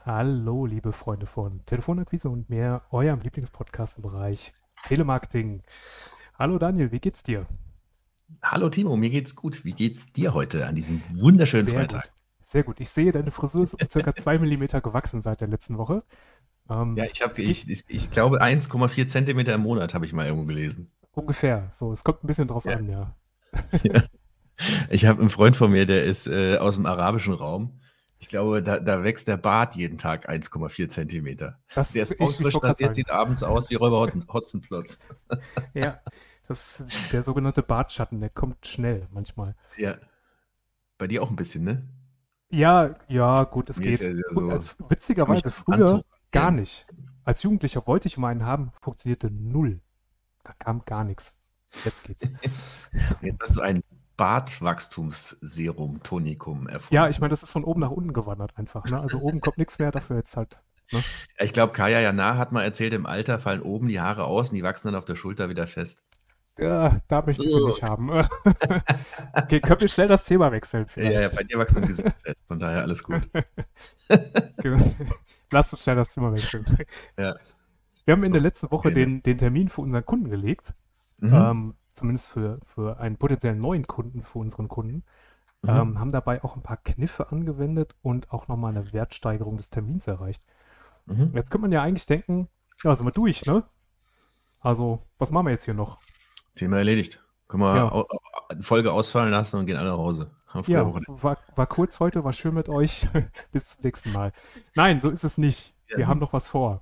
Hallo, liebe Freunde von Telefonakquise und mehr, eurem Lieblingspodcast im Bereich Telemarketing. Hallo Daniel, wie geht's dir? Hallo Timo, mir geht's gut. Wie geht's dir heute an diesem wunderschönen Sehr Freitag? gut, sehr gut. Ich sehe, deine Frisur ist um circa 2 Millimeter gewachsen seit der letzten Woche. Ja, Es geht ich glaube 1,4 Zentimeter im Monat habe ich mal irgendwo gelesen. ungefähr so. Es kommt ein bisschen drauf Ja. an, ja. Ja. Ich habe einen Freund von mir, der ist aus dem arabischen Raum. Ich glaube, da wächst der Bart jeden Tag 1,4 Zentimeter. Der ist Ich frisch wollte gerade rasiert, sagen, sieht abends aus wie Räuber Hotzenplotz. ja, der sogenannte Bartschatten, der kommt schnell manchmal. Ja, bei dir auch ein bisschen, ne? Ja, ja, gut, es Mir ist geht. ja so, ich kann mich Witzigerweise ans Handtuch früher gar rasieren. nicht. Als Jugendlicher wollte ich mal einen haben, funktionierte null. Da kam gar nichts. Jetzt geht's. Und jetzt hast du ein Bartwachstumsserum, Tonikum Ja, ich erfunden. meine, das ist von oben nach unten gewandert einfach, ne? Also oben kommt nichts mehr, dafür jetzt halt, ne? Ja, ich glaube, Kaya Jana hat mal erzählt, im Alter fallen oben die Haare aus und die wachsen dann auf der Schulter wieder fest. Ja, da möchte ich sie Ugh. nicht haben. Okay, können wir schnell das Thema wechseln Ja, ja, bei vielleicht? dir wachsen im Gesicht fest, von daher alles gut. Lass uns schnell das Thema wechseln. Ja, Wir haben in der letzten Woche okay, ne? den Termin für unseren Kunden gelegt. Mhm, Zumindest für einen potenziellen neuen Kunden, für unseren Kunden. mhm. Haben dabei auch ein paar Kniffe angewendet und auch nochmal eine Wertsteigerung des Termins erreicht. Mhm. Jetzt könnte man ja eigentlich denken, ja, sind wir durch, ne? Also, was machen wir jetzt hier noch? Thema erledigt. Können wir Ja, Folge ausfallen lassen und gehen alle nach Hause. Haben früher ja, Wochenende. war kurz heute, war schön mit euch. Bis zum nächsten Mal. Nein, so ist es nicht. Ja, Wir haben sieben. noch was vor.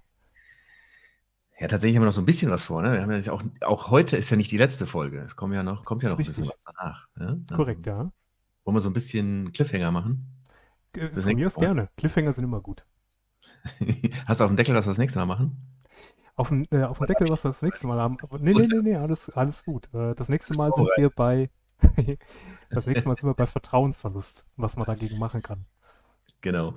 Ja, tatsächlich haben wir noch so ein bisschen was vor, ne? Wir haben ja auch heute ist ja nicht die letzte Folge. Es kommt ja Ist noch ein bisschen richtig. was danach. Ne? Also, Korrekt, ja. wollen wir so ein bisschen Cliffhanger machen? Fürs Von mir nächste aus Mal. gerne. Cliffhanger sind immer gut. Hast du auf dem Deckel, was wir das nächste Mal machen? Auf dem Oder darf Deckel, ich was wir das nächste Mal haben. Aber nee, muss alles gut. Das nächste musst du Mal sind wir vorbereiten. bei. Das nächste Mal sind wir bei Vertrauensverlust, was man dagegen machen kann. Genau.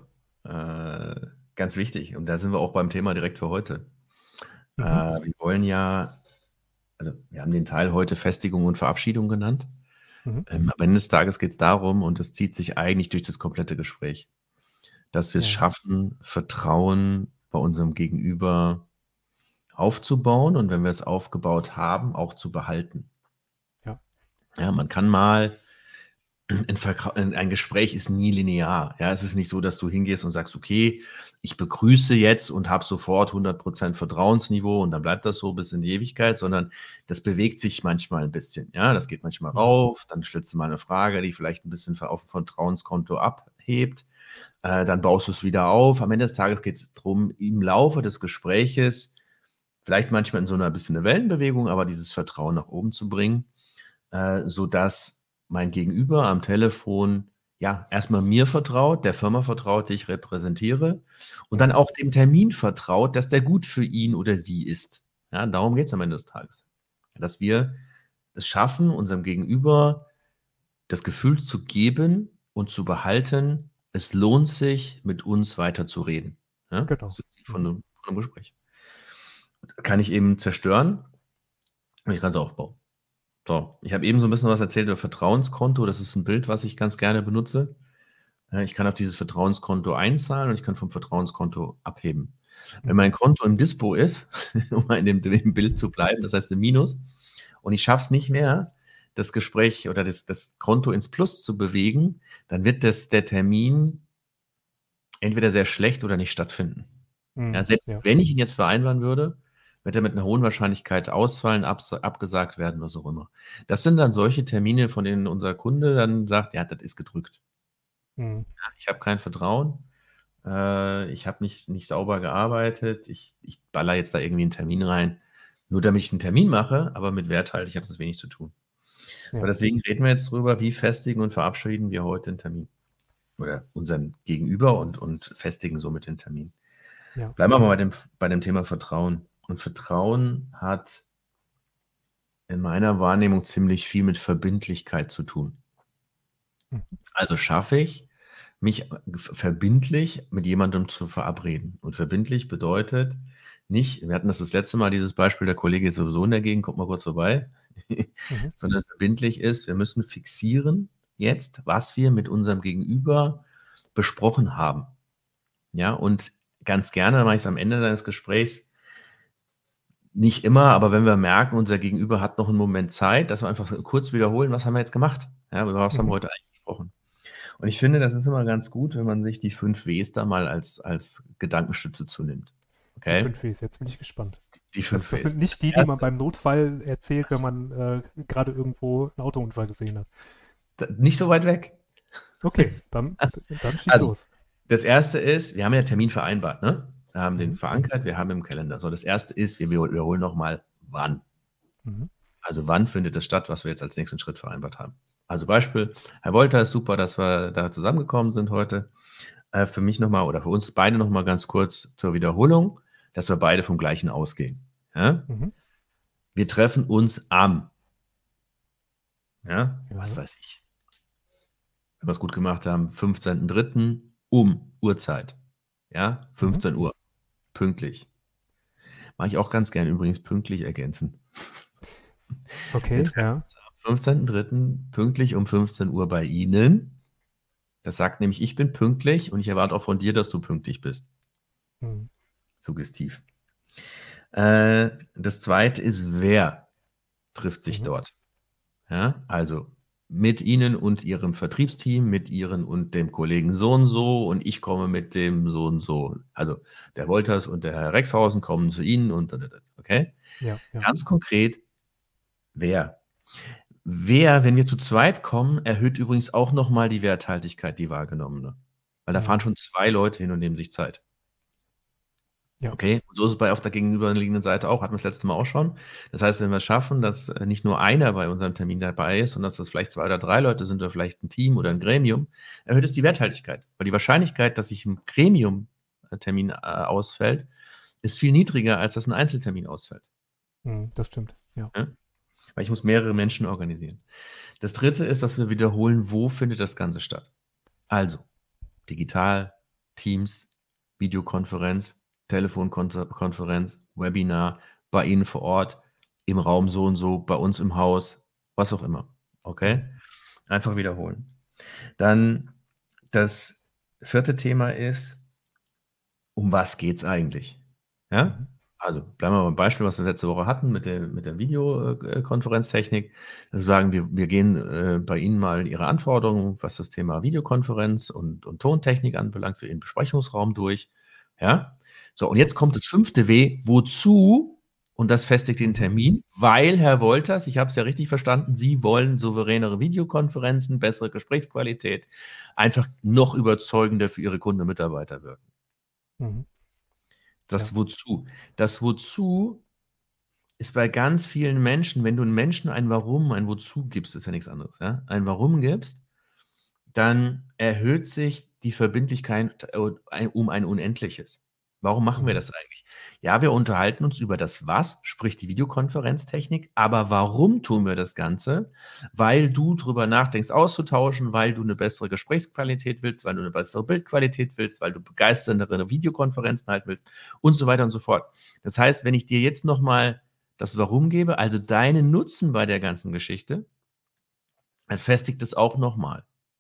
Ganz wichtig. Und da sind wir auch beim Thema direkt für heute. Mhm. Wir wollen ja, also wir haben den Teil heute Festigung und Verabschiedung genannt. Mhm. Am Ende des Tages geht es darum, und das zieht sich eigentlich durch das komplette Gespräch, dass wir es Ja, schaffen, Vertrauen bei unserem Gegenüber aufzubauen und wenn wir es aufgebaut haben, auch zu behalten. ja. Ja, man kann mal ein Gespräch ist nie linear. Ja, es ist nicht so, dass du hingehst und sagst, okay, ich begrüße jetzt und habe sofort 100% Vertrauensniveau und dann bleibt das so bis in die Ewigkeit, sondern das bewegt sich manchmal ein bisschen. Ja, das geht manchmal Mhm. rauf, dann stellst du mal eine Frage, die vielleicht ein bisschen auf dem Vertrauenskonto abhebt, dann baust du es wieder auf. Am Ende des Tages geht es darum, im Laufe des Gespräches, vielleicht manchmal in so einer bisschen eine Wellenbewegung, aber dieses Vertrauen nach oben zu bringen, sodass mein Gegenüber am Telefon ja erstmal mir vertraut, der Firma vertraut, die ich repräsentiere und dann Mhm. auch dem Termin vertraut, dass der gut für ihn oder sie ist. Ja, darum geht es am Ende des Tages. Dass wir es schaffen, unserem Gegenüber das Gefühl zu geben und zu behalten, es lohnt sich, mit uns weiter zu reden. Ja? Genau. Das ist das Ziel Mhm. von 'nem Gespräch. Kann ich eben zerstören und ich kann es aufbauen. So, ich habe eben so 'n bisschen was erzählt über Vertrauenskonto. Das ist 'n Bild, was ich ganz gerne benutze. Ich kann auf dieses Vertrauenskonto einzahlen und ich kann vom Vertrauenskonto abheben. Wenn Mhm. mein Konto im Dispo ist, um mal in dem Bild zu bleiben, das heißt im Minus, und ich schaffe es nicht mehr, das Gespräch oder das Konto ins Plus zu bewegen, dann wird der Termin entweder sehr schlecht oder nicht stattfinden. Ja, Mhm. selbst Ja. wenn ich ihn jetzt vereinbaren würde, wird er mit 'ner hohen Wahrscheinlichkeit ausfallen, abgesagt werden, was auch immer. Das sind dann solche Termine, von denen unser Kunde dann sagt: „Ja, das ist gedrückt. Mhm. Ja, ich habe kein Vertrauen, ich habe nicht sauber gearbeitet, ich ballere jetzt da irgendwie 'n Termin rein, nur damit ich 'n Termin mache, aber mit Werthaltig hat das wenig zu tun.“ Und Ja. deswegen reden wir jetzt drüber, wie festigen und verabschieden wir heute 'n Termin oder unseren Gegenüber und festigen somit den Termin. Ja. Bleiben wir mal bei dem Thema Vertrauen. Und Vertrauen hat in meiner Wahrnehmung ziemlich viel mit Verbindlichkeit zu tun. Mhm. Also schaffe ich, mich verbindlich mit jemandem zu verabreden. Und verbindlich bedeutet nicht, wir hatten das letzte Mal, dieses Beispiel, der Kollege ist sowieso in der Gegend, kommt mal kurz vorbei, Mhm. sondern verbindlich ist, wir müssen fixieren jetzt, was wir mit unserem Gegenüber besprochen haben. Ja, und ganz gerne, dann mache ich es am Ende deines Gesprächs. Nicht immer, aber wenn wir merken, unser Gegenüber hat noch einen Moment Zeit, dass wir einfach so kurz wiederholen, was haben wir jetzt gemacht? Ja, über was haben wir heute eigentlich gesprochen? Und ich finde, das ist immer ganz gut, wenn man sich die 5 Ws da mal als Gedankenstütze zunimmt. Die Okay? 5 Ws, jetzt bin ich gespannt. Die Das, 5 das sind Ws. nicht die, Das die man erste, beim Notfall erzählt, wenn man gerade irgendwo einen Autounfall gesehen hat. nicht so weit weg. Okay, dann schieß Also, los. das erste ist, wir haben ja einen Termin vereinbart, ne? Wir haben den Mhm. verankert, wir haben im Kalender. So, das erste ist, wir wiederholen nochmal, wann. Mhm. Also wann findet es statt, was wir jetzt als nächsten Schritt vereinbart haben. Also Beispiel, Herr Wolter, ist super, dass wir da zusammengekommen sind heute. Für mich nochmal oder für uns beide nochmal ganz kurz zur Wiederholung, dass wir beide vom Gleichen ausgehen. Ja? Mhm. Wir treffen uns am, ja, was Ja. weiß ich, wenn wir es gut gemacht haben, 15.03. um Uhrzeit. Ja, Mhm. 15 Uhr, pünktlich. Mache ich auch ganz gerne übrigens pünktlich ergänzen. Wir Okay, treffen ja. uns am 15.03. pünktlich um 15 Uhr bei Ihnen. Das sagt nämlich, ich bin pünktlich und ich erwarte auch von dir, dass du pünktlich bist. Mhm. Suggestiv. Das zweite ist, wer trifft sich Mhm. dort? Ja, also mit Ihnen und Ihrem Vertriebsteam, mit Ihren und dem Kollegen so und ich komme mit dem so und so. Also der Wolters und der Herr Rexhausen kommen zu Ihnen und okay? Ja, ja. Ganz konkret, wer? Wer, wenn wir zu zweit kommen, erhöht übrigens auch nochmal die Werthaltigkeit, die wahrgenommene. Weil da fahren Mhm. schon 2 Leute hin und nehmen sich Zeit. Ja. Okay, und so ist es bei auf der gegenüberliegenden Seite auch, hatten wir das letzte Mal auch schon. Das heißt, wenn wir es schaffen, dass nicht nur einer bei unserem Termin dabei ist, sondern dass das vielleicht 2 oder 3 Leute sind oder vielleicht ein Team oder ein Gremium, erhöht es die Werthaltigkeit. Weil die Wahrscheinlichkeit, dass sich ein Gremium-Termin ausfällt, ist viel niedriger, als dass ein Einzeltermin ausfällt. Mhm. Das stimmt. Ja. Ja? Weil ich muss mehrere Menschen organisieren. Das dritte ist, dass wir wiederholen, wo findet das Ganze statt. Also, digital, Teams, Videokonferenz, Telefonkonferenz, Webinar, bei Ihnen vor Ort, im Raum so und so, bei uns im Haus, was auch immer. Okay? Mhm. Einfach wiederholen. Dann das vierte Thema ist, um was geht es eigentlich? Ja? Mhm. Also bleiben wir beim Beispiel, was wir letzte Woche hatten mit der Videokonferenztechnik. Also sagen wir gehen bei Ihnen mal Ihre Anforderungen, was das Thema Videokonferenz und Tontechnik anbelangt, für Ihren Besprechungsraum durch. Ja? So, und Ja. jetzt kommt das 5. W, wozu? Und das festigt den Mhm. Termin, weil, Herr Wolters, ich habe es ja richtig verstanden, Sie wollen souveränere Videokonferenzen, bessere Gesprächsqualität, einfach noch überzeugender für Ihre Kunden und Mitarbeiter wirken. Mhm. Ja. Das Wozu. Das Wozu ist bei ganz vielen Menschen, wenn du 'n Menschen ein Warum, ein Wozu gibst, ist ja nichts anderes, ja? Ein Warum gibst, dann erhöht sich die Verbindlichkeit um ein Unendliches. Warum machen wir Mhm. das eigentlich? Ja, wir unterhalten uns über das Was, sprich die Videokonferenztechnik, aber warum tun wir das Ganze? Weil du drüber nachdenkst, auszutauschen, weil du 'ne bessere Gesprächsqualität willst, weil du 'ne bessere Bildqualität willst, weil du begeisterndere Videokonferenzen halten willst und so weiter und so fort. Das heißt, wenn ich dir jetzt noch mal das Warum gebe, also deinen Nutzen bei der ganzen Geschichte, dann festigt es auch noch mal,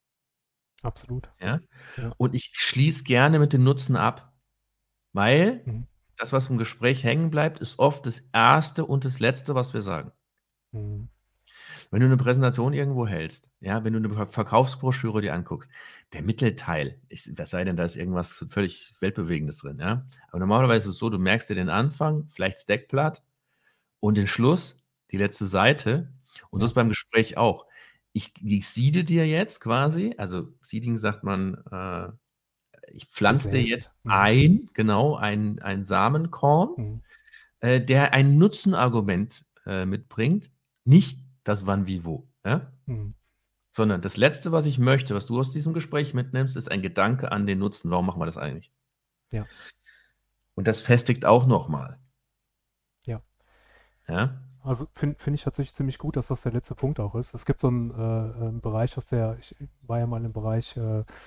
Absolut. ja? Ja. Und ich schließe gerne mit dem Nutzen ab, weil Mhm. das, was im Gespräch hängen bleibt, ist oft das erste und das Letzte, was wir sagen. Mhm. Wenn du 'ne Präsentation irgendwo hältst, ja, wenn du 'ne Verkaufsbroschüre dir anguckst, der Mittelteil, es sei denn, da ist irgendwas völlig Weltbewegendes drin, ja? Aber normalerweise ist es so, du merkst dir den Anfang, vielleicht das Deckblatt und den Schluss, die letzte Seite. Und so ist Ja. beim Gespräch auch. Ich seede dir jetzt quasi, also Seeding sagt man, ich Du pflanze dir säst. jetzt Mhm. genau, ein Samenkorn, Mhm. der ein Nutzenargument, mitbringt, nicht das Wann, Wie, Wo, ja? Mhm. Sondern das Letzte, was ich möchte, was du aus diesem Gespräch mitnimmst, ist ein Gedanke an den Nutzen. Warum machen wir das eigentlich? Ja. Und das festigt auch noch mal, Ja. ja? Also finde ich tatsächlich ziemlich gut, dass das der letzte Punkt auch ist. Es gibt so einen Bereich ich war ja mal im Bereich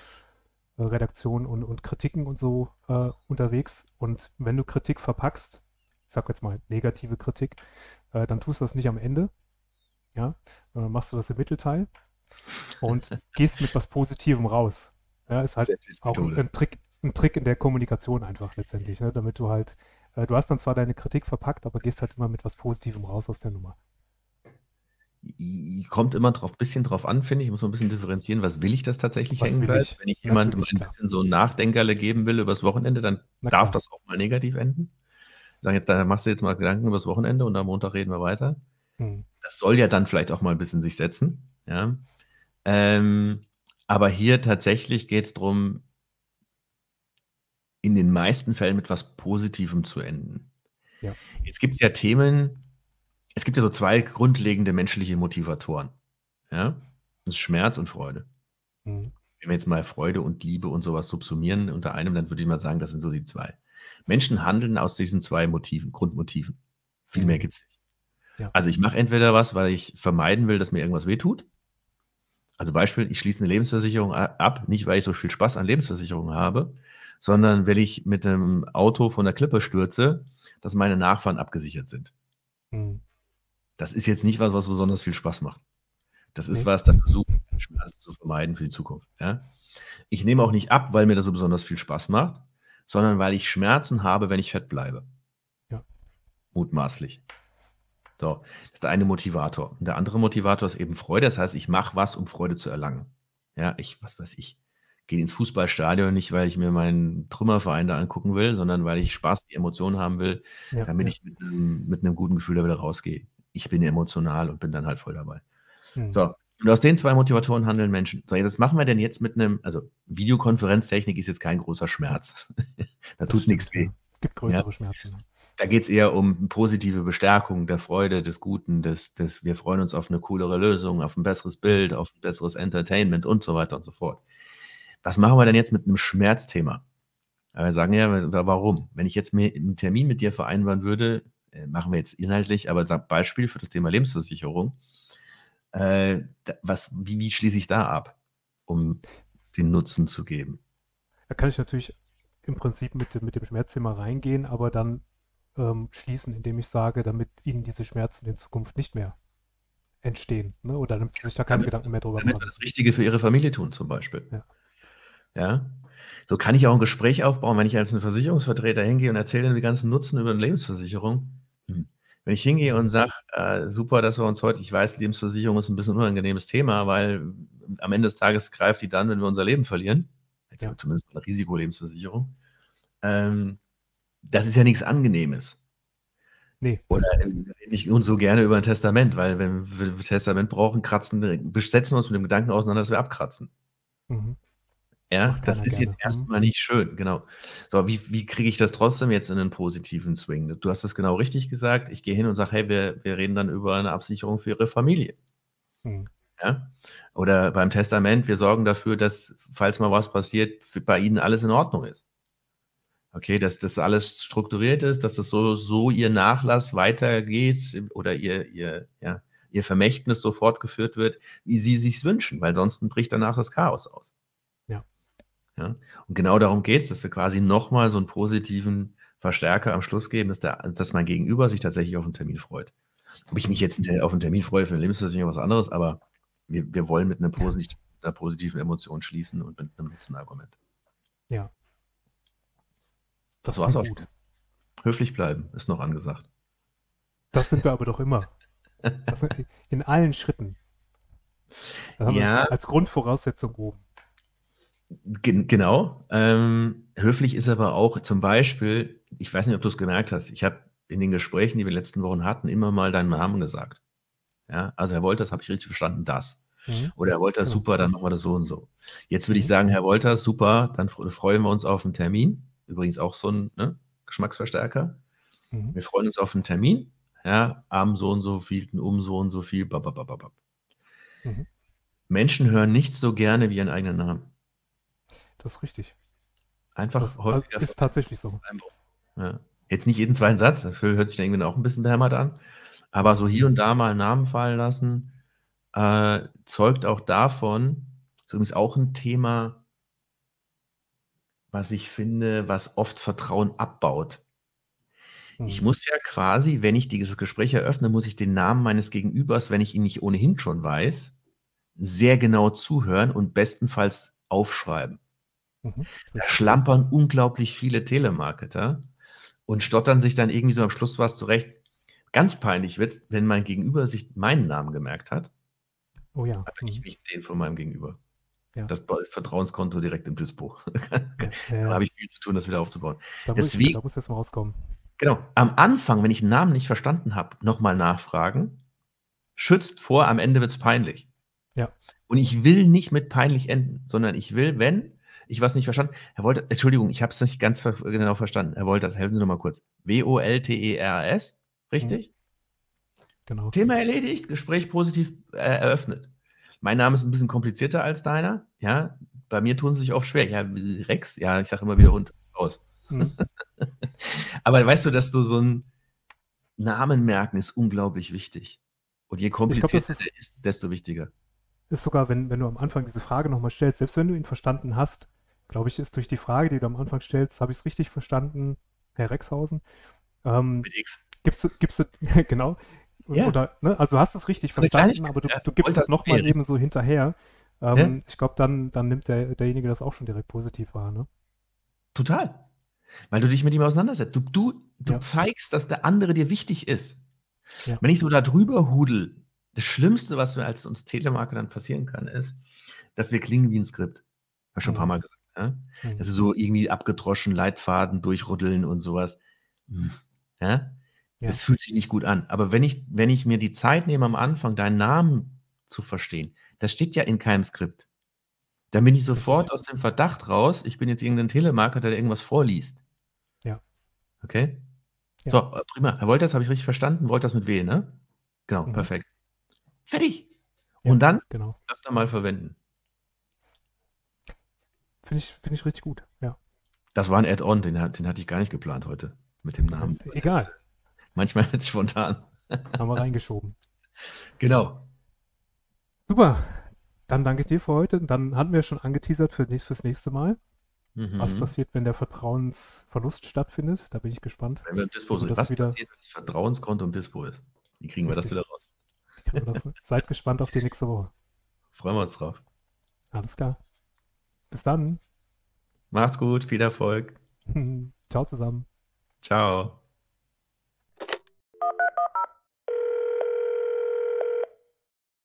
Redaktion und Kritiken und so unterwegs. Und wenn du Kritik verpackst, ich sag jetzt mal negative Kritik, dann tust du das nicht am Ende, ja, sondern machst du das im Mittelteil und gehst mit was Positivem raus. Ja, ist halt Sehr viel auch Methode. ein Trick, ein Trick in der Kommunikation einfach letztendlich, ne? Damit du halt, du hast dann zwar deine Kritik verpackt, aber gehst halt immer mit was Positivem raus aus der Nummer. Kommt immer drauf, bisschen drauf an, finde ich. Muss man ein bisschen differenzieren, was will ich, das tatsächlich Was hängen will bleibt. ich? Wenn ich jemandem Natürlich, ein klar. bisschen so 'n Nachdenkerle geben will übers Wochenende, dann Na darf klar. das auch mal negativ enden. Sagen jetzt, da machst du jetzt mal Gedanken übers Wochenende und am Montag reden wir weiter. Mhm. Das soll ja dann vielleicht auch mal ein bisschen sich setzen, ja? Ähm, aber hier tatsächlich geht's drum, in den meisten Fällen mit was Positivem zu enden. Ja. Jetzt gibt's ja Themen, es gibt ja so 2 grundlegende menschliche Motivatoren, ja? Das ist Schmerz und Freude. Mhm. Wenn wir jetzt mal Freude und Liebe und so was subsumieren unter einem, dann würde ich mal sagen, das sind so die 2. Menschen handeln aus diesen 2 Motiven, Grundmotiven. Viel mehr Mhm. gibt's nicht. Ja. Also, ich mache entweder was, weil ich vermeiden will, dass mir irgendwas wehtut. Also, Beispiel, ich schließe 'ne Lebensversicherung ab, nicht weil ich so viel Spaß an Lebensversicherungen habe, sondern weil ich mit 'nem Auto von der Klippe stürze, dass meine Nachfahren abgesichert sind. Mhm. Das ist jetzt nicht was, was besonders viel Spaß macht. Das ist Ne? was, da versuche ich Schmerz zu vermeiden für die Zukunft, ja? Ich nehme auch nicht ab, weil mir das so besonders viel Spaß macht, sondern weil ich Schmerzen habe, wenn ich fett bleibe, Ja. mutmaßlich. So, das ist der eine Motivator. Und der andere Motivator ist eben Freude. Das heißt, ich mache was, um Freude zu erlangen. Ja, was weiß ich, gehe ins Fußballstadion nicht, weil ich mir meinen Trümmerverein da angucken will, sondern weil ich Spaß, die Emotionen haben will, Ja, damit ja. ich mit 'nem guten Gefühl da wieder rausgehe. Ich bin emotional und bin dann halt voll dabei. Mhm. So, und aus den 2 Motivatoren handeln Menschen. So, was machen wir denn jetzt mit 'nem, also, Videokonferenztechnik ist jetzt kein großer Schmerz. Da Das tut nix stimmt, weh, ja. Es gibt ja? größere Schmerzen, ne? Da geht's eher um positive Bestärkung der Freude, des Guten, des wir freuen uns auf 'ne coolere Lösung, auf 'n besseres Ja. Bild, auf 'n besseres Entertainment und so weiter und so fort. Was machen wir denn jetzt mit 'nem Schmerzthema? Wir sagen ja, warum? Wenn ich jetzt mir 'n Termin mit dir vereinbaren würde, machen wir jetzt inhaltlich, aber sage Beispiel für das Thema Lebensversicherung, da wie schließe ich da ab, um den Nutzen zu geben? Da kann ich natürlich im Prinzip mit dem Schmerzthema reingehen, aber dann schließen, indem ich sage, damit Ihnen diese Schmerzen in Zukunft nicht mehr entstehen, ne? Oder damit Sie sich da keine Damit Gedanken mehr drüber damit machen wir das müssen. Richtige für Ihre Familie tun zum Beispiel. Ja. Ja? So kann ich auch 'n Gespräch aufbauen, wenn ich als 'n Versicherungsvertreter hingehe und erzähle denen die ganzen Nutzen über 'ne Lebensversicherung. Wenn ich hingehe und Mhm. sage: „Super, dass wir uns heute“, ich weiß, Lebensversicherung ist 'n bisschen unangenehmes Thema, weil am Ende des Tages greift die dann, wenn wir unser Leben verlieren. Jetzt Ja. zumindest 'ne Risikolebensversicherung. Ähm, Das ist ja nix Angenehmes. Ne. Oder, wir reden nicht so gerne über 'n Testament, weil wenn wir Testament brauchen, setzen wir uns mit dem Gedanken auseinander, dass wir abkratzen. Mhm. Ja, Macht das keiner ist jetzt gerne. erst Mhm. mal nicht schön, genau. So, wie kriege ich das trotzdem jetzt in 'nen positiven Swing? Du hast es genau richtig gesagt. Ich gehe hin und sage: „Hey, wir reden dann über 'ne Absicherung für Ihre Familie“, Mhm. ja? Oder beim Testament: „Wir sorgen dafür, dass, falls mal was passiert, bei Ihnen alles in Ordnung ist.“ Okay, dass das alles strukturiert ist, dass das so Ihr Nachlass weitergeht oder Ihr Vermächtnis so fortgeführt wird, wie Sie sich's wünschen, weil sonst bricht danach das Chaos aus. Ja. Ja? Und genau darum geht's, dass wir quasi noch mal so 'n positiven Verstärker am Schluss geben, dass mein Gegenüber sich tatsächlich auf 'n Termin freut. Ob ich mich Mhm. jetzt auf 'n Termin freue für 'ne Lebensversicherung, was anderes, aber wir wollen mit 'nem Ja. 'ner positiven Emotion schließen und mit 'nem Nutzenargument. Ja. Das Das war's klingt auch schon. gut. Höflich bleiben ist noch angesagt. Das sind wir aber doch immer. Das in allen Schritten. Das haben wir Ja, als Grundvoraussetzung oben. genau. Höflich ist aber auch zum Beispiel, ich weiß nicht, ob du's gemerkt hast, ich habe in den Gesprächen, die wir letzten Wochen hatten, immer mal deinen Namen gesagt. Ja, also: „Herr Wolters, habe ich richtig verstanden, das?“ Mhm. Oder: „Herr Wolters, Genau. super, dann machen wir das so und so.“ Jetzt würde ich Mhm. sagen: „Herr Wolters, super, dann freuen wir uns auf 'n Termin.“ Übrigens auch so 'n, ne, Geschmacksverstärker. Mhm. „Wir freuen uns auf 'n Termin, ja, am so und so vielten, um so und so viel, ba ba ba ba ba.“ Mhm. Menschen hören nichts so gerne wie ihren eigenen Namen. Das ist richtig. Einfach Das häufiger ist tatsächlich so. Einbruch. Ja. Jetzt nicht jeden zweiten Satz, das hört sich dann irgendwie auch 'n bisschen behämmert an, aber Mhm. so hier und da mal 'n Namen fallen lassen, zeugt auch davon, ist übrigens auch 'n Thema, was ich finde, was oft Vertrauen abbaut. Ich Mhm. muss ja quasi, wenn ich dieses Gespräch eröffne, muss ich den Namen meines Gegenübers, wenn ich ihn nicht ohnehin schon weiß, sehr genau zuhören und bestenfalls aufschreiben. Mhm. Da Richtig. schlampern unglaublich viele Telemarketer und stottern sich dann irgendwie so am Schluss was zurecht. Ganz peinlich wird's, wenn mein Gegenüber sich meinen Namen gemerkt hat, Oh ja. aber Mhm. nicht den von meinem Gegenüber. Ja. Das Vertrauenskonto direkt im Dispo. Ja. Ja. Da Ja. habe ich viel zu tun, das wieder aufzubauen. Da Deswegen muss jetzt mal rauskommen. genau, am Anfang, wenn ich 'n Namen nicht verstanden habe, noch mal nachfragen, schützt vor, am Ende wird's peinlich. Ja. Und ich will nicht mit peinlich enden, sondern ich will, wenn ich was nicht verstanden Herr Wolters, Entschuldigung, ich habe es nicht ganz genau verstanden. Herr Wolters, helfen Sie noch mal kurz. Wolters, Mhm. richtig? Genau. Thema erledigt, Gespräch positiv, eröffnet. Mein Name ist 'n bisschen komplizierter als deiner, ja? Bei mir tun sie sich oft schwer. Ja, Rex? Ja, ich sage immer wieder Hund. Aus. Mhm. Aber weißt du, dass du so 'n Namen merken ist unglaublich wichtig. Und je Ich glaube, das komplizierter der ist, desto wichtiger. ist sogar, wenn du am Anfang diese Frage nochmal stellst, selbst wenn du ihn verstanden hast, glaube ich, ist durch die Frage, die du am Anfang stellst, habe ich es richtig verstanden, Herr Rexhausen? Mit X. Gibst du, genau, Ja, oder, ne, also du hast es richtig so 'ne verstanden, Kleinigkeit, aber ja. du gibst Wolters es mit W, nochmal richtig? eben so hinterher. Ja, Ich glaube, dann nimmt derjenige das auch schon direkt positiv wahr, ne? total. Weil du dich mit ihm auseinandersetzt. Du Ja, zeigst, dass der andere dir wichtig ist. ja, Wenn ich so da drüber hudel, das Schlimmste, was mir als uns Telemarketern passieren kann, ist, dass wir klingen wie 'n Skript. Habe ich schon 'n mhm, paarmal gesagt, ja? mhm, Also, so irgendwie abgedroschen, Leitfaden durchrütteln und so was. Ja? ja, Das fühlt sich nicht gut an. Aber wenn ich mir die Zeit nehme, am Anfang deinen Namen zu verstehen, das steht ja in keinem Skript. Dann bin ich richtig. sofort aus dem Verdacht raus, ich bin jetzt irgend 'nen Telemarketer, der irgendwas vorliest. Ja, Okay? ja, So, prima. Herr Wolters, habe ich richtig verstanden? Wolters mit W, ne? Genau, mhm, perfekt. Fertig. ja, Und dann genau. öfter mal verwenden. Finde ich richtig gut, ja. Das war 'n Add-on, den hatte ich gar nicht geplant heute mit dem Namen. Aber der ist Egal, manchmal jetzt spontan. haben wir reingeschoben. Genau. Super, dann danke ich dir für heute. Dann hatten wir schon angeteasert fürs nächste Mal. Was Mhm. passiert, wenn der Vertrauensverlust stattfindet? Da bin ich gespannt, Wenn wir im Dispo wie wir sind. das Was wieder passiert, wenn das Vertrauenskonto im Dispo ist? Wie kriegen wir das richtig. wieder raus? Kriegen wir das. Seid gespannt auf die nächste Woche. Freuen wir uns drauf. Alles klar. Bis dann. Macht's gut, viel Erfolg. Ciao zusammen. Tschau.